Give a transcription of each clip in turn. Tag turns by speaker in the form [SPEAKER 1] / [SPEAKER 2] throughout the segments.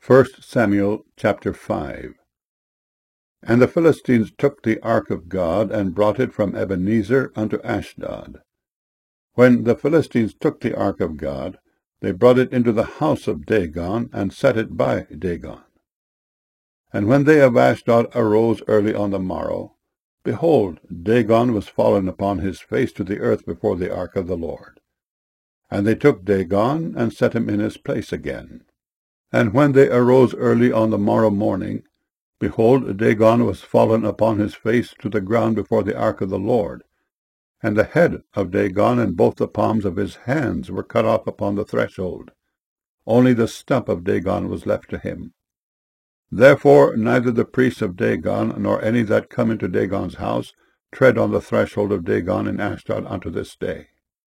[SPEAKER 1] 1 Samuel chapter 5. And the Philistines took the ark of God, and brought it from Ebenezer unto Ashdod. When the Philistines took the ark of God, they brought it into the house of Dagon, and set it by Dagon. And when they of Ashdod arose early on the morrow, behold, Dagon was fallen upon his face to the earth before the ark of the Lord. And they took Dagon, and set him in his place again. And when they arose early on the morrow morning, behold, Dagon was fallen upon his face to the ground before the ark of the Lord. And the head of Dagon and both the palms of his hands were cut off upon the threshold. Only the stump of Dagon was left to him. Therefore neither the priests of Dagon, nor any that come into Dagon's house, tread on the threshold of Dagon in Ashdod unto this day.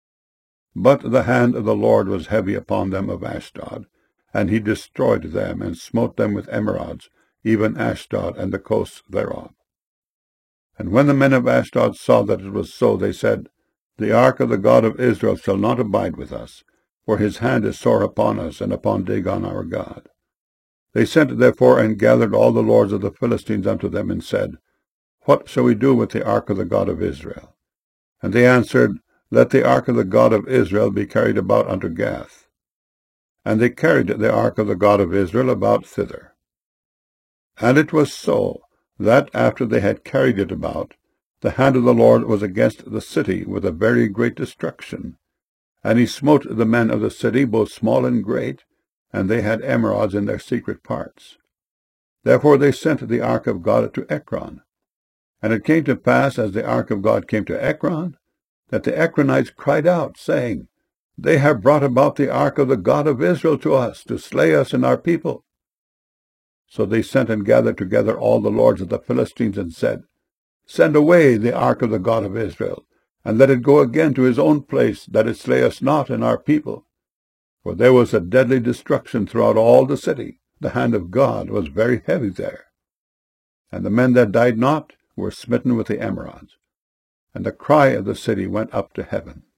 [SPEAKER 1] But the hand of the Lord was heavy upon them of Ashdod, and he destroyed them, and smote them with emerods, even Ashdod and the coasts thereof. And when the men of Ashdod saw that it was so, they said, The ark of the God of Israel shall not abide with us, for his hand is sore upon us, and upon Dagon our God. They sent therefore and gathered all the lords of the Philistines unto them, and said, What shall we do with the ark of the God of Israel? And they answered, Let the ark of the God of Israel be carried about unto Gath. And they carried the ark of the God of Israel about thither. And it was so, that after they had carried it about, the hand of the Lord was against the city with a very great destruction. And he smote the men of the city, both small and great, and they had emerods in their secret parts. Therefore they sent the ark of God to Ekron. And it came to pass, as the ark of God came to Ekron, that the Ekronites cried out, saying, They have brought about the ark of the God of Israel to us, to slay us and our people. So they sent and gathered together all the lords of the Philistines, and said, Send away the ark of the God of Israel, and let it go again to his own place, that it slay us not and our people. For there was a deadly destruction throughout all the city. The hand of God was very heavy there. And the men that died not were smitten with the emerods. And the cry of the city went up to heaven.